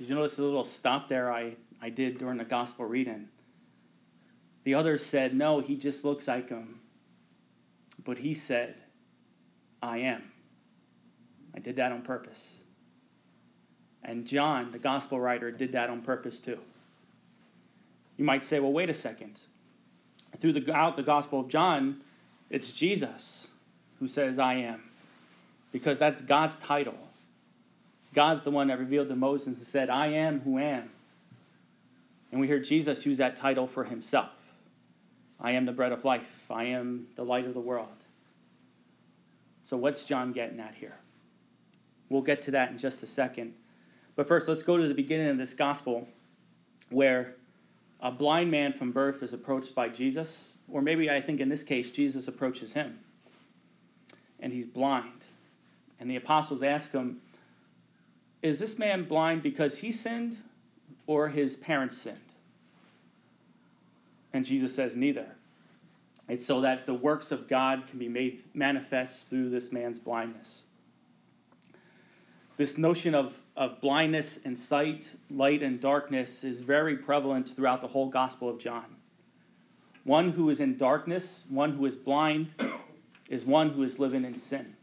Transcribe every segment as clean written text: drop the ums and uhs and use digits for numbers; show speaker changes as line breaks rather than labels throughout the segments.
Did you notice the little stop there I did during the gospel reading? The others said, no, he just looks like him. But he said, I am. I did that on purpose. And John, the gospel writer, did that on purpose too. You might say, well, wait a second. Throughout the Gospel of John, it's Jesus who says, I am. Because that's God's title. God's the one that revealed to Moses and said, I am who am. And we hear Jesus use that title for himself. I am the bread of life. I am the light of the world. So what's John getting at here? We'll get to that in just a second. But first, let's go to the beginning of this gospel where a blind man from birth is approached by Jesus. Or maybe I think in this case, Jesus approaches him. And he's blind. And the apostles ask him, is this man blind because he sinned or his parents sinned? And Jesus says neither. It's so that the works of God can be made manifest through this man's blindness. This notion of blindness and sight, light and darkness is very prevalent throughout the whole Gospel of John. One who is in darkness, one who is blind, is one who is living in sin.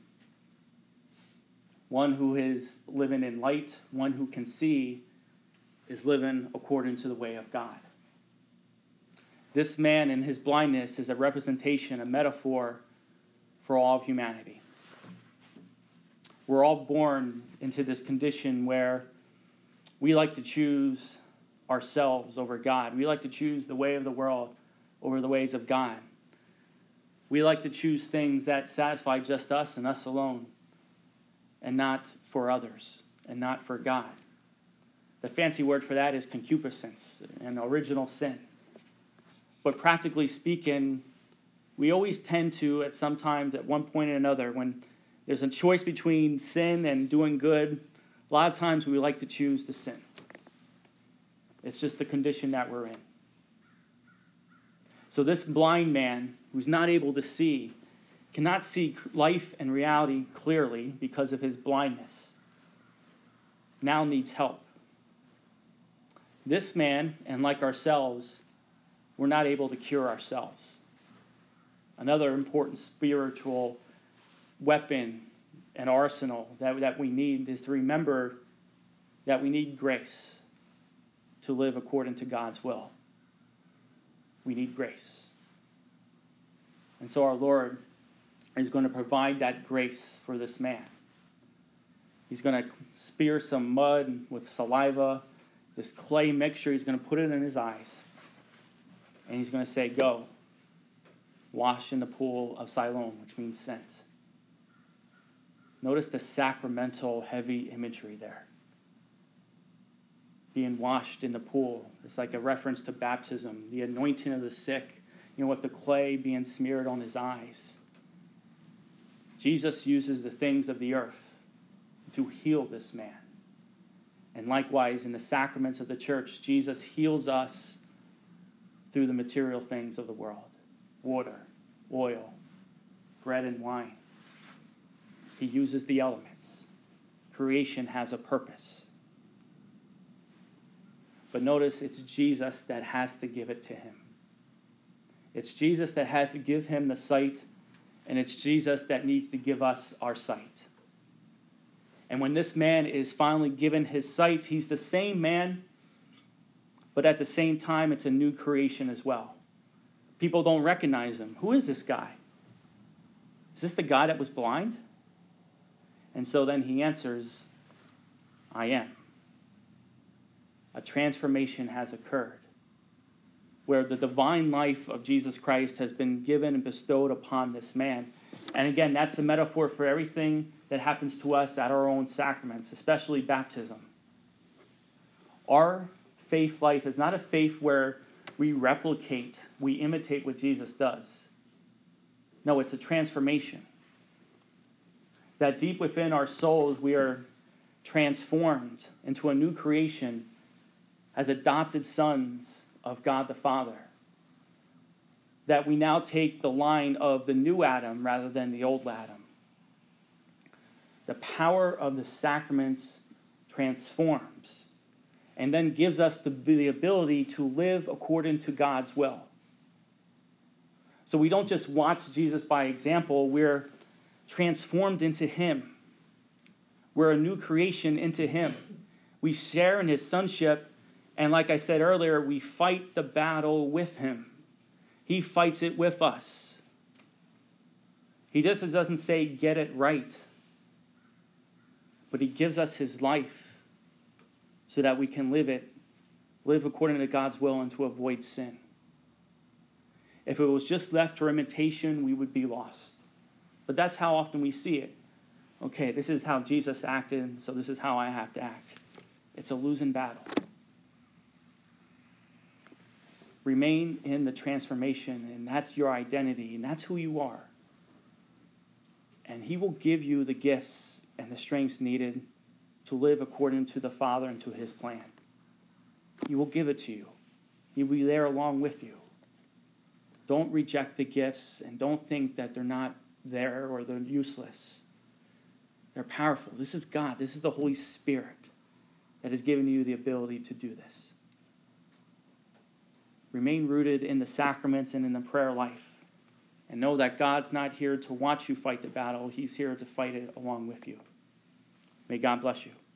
One who is living in light, one who can see, is living according to the way of God. This man in his blindness is a representation, a metaphor for all of humanity. We're all born into this condition where we like to choose ourselves over God. We like to choose the way of the world over the ways of God. We like to choose things that satisfy just us and us alone, and not for others, and not for God. The fancy word for that is concupiscence, an original sin. But practically speaking, we always tend to, at some time, at one point or another, when there's a choice between sin and doing good, a lot of times we like to choose the sin. It's just the condition that we're in. So this blind man, who's not able to see, cannot see life and reality clearly because of his blindness, now needs help. This man, and like ourselves, we're not able to cure ourselves. Another important spiritual weapon and arsenal that we need is to remember that we need grace to live according to God's will. We need grace. And so our Lord is going to provide that grace for this man. He's going to spear some mud with saliva, this clay mixture. He's going to put it in his eyes. And he's going to say, go, wash in the pool of Siloam, which means sent. Notice the sacramental heavy imagery there. Being washed in the pool. It's like a reference to baptism, the anointing of the sick, with the clay being smeared on his eyes. Jesus uses the things of the earth to heal this man. And likewise, in the sacraments of the church, Jesus heals us through the material things of the world. Water, oil, bread and wine. He uses the elements. Creation has a purpose. But notice it's Jesus that has to give it to him. It's Jesus that has to give him the sight, and it's Jesus that needs to give us our sight. And when this man is finally given his sight, he's the same man, but at the same time, it's a new creation as well. People don't recognize him. Who is this guy? Is this the guy that was blind? And so then he answers, I am. A transformation has occurred where the divine life of Jesus Christ has been given and bestowed upon this man. And again, that's a metaphor for everything that happens to us at our own sacraments, especially baptism. Our faith life is not a faith where we replicate, we imitate what Jesus does. No, it's a transformation. That deep within our souls, we are transformed into a new creation as adopted sons of God the Father. That we now take the line of the new Adam rather than the old Adam. The power of the sacraments transforms. and then gives us the ability to live according to God's will. So we don't just watch Jesus by example, we're transformed into him. We're a new creation into him. We share in his sonship, and like I said earlier, we fight the battle with him. He fights it with us. He just doesn't say, get it right, but he gives us his life so that we can live according to God's will and to avoid sin. If it was just left for imitation, we would be lost. But that's how often we see it. Okay, this is how Jesus acted, so this is how I have to act. It's a losing battle. Remain in the transformation, and that's your identity, and that's who you are. And he will give you the gifts and the strengths needed to live according to the Father and to his plan. He will give it to you. He will be there along with you. Don't reject the gifts, and don't think that they're not there or they're useless. They're powerful. This is God. This is the Holy Spirit that has given you the ability to do this. Remain rooted in the sacraments and in the prayer life. And know that God's not here to watch you fight the battle. He's here to fight it along with you. May God bless you.